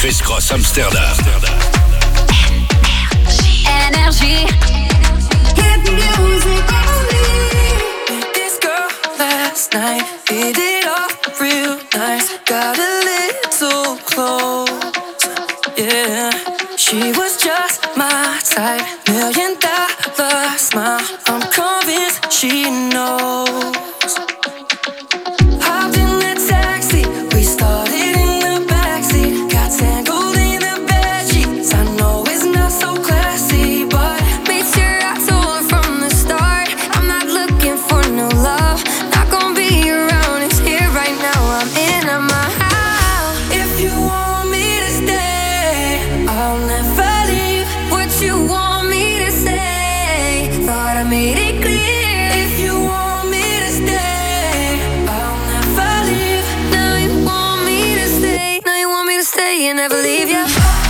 Chris Cross Amsterdam. Energy. Hit music only. Met this girl last night, hit it off real nice. Got a little close, yeah. She was just my type, $1,000,000 smile. I'm convinced she knows. Hopped in the taxi, we started in the backseat. Got tangled in the bedsheets. I know it's not so classy, but made sure I told her from the start, I'm not looking for no love. Not gonna be around, it's here right now. I'm in at my house. If you want me to stay, I'll never leave. What you want me to say? Thought I made it clear. If you want me to stay, I'll never leave. Now you want me to stay. Now you want me to stay and never leave you.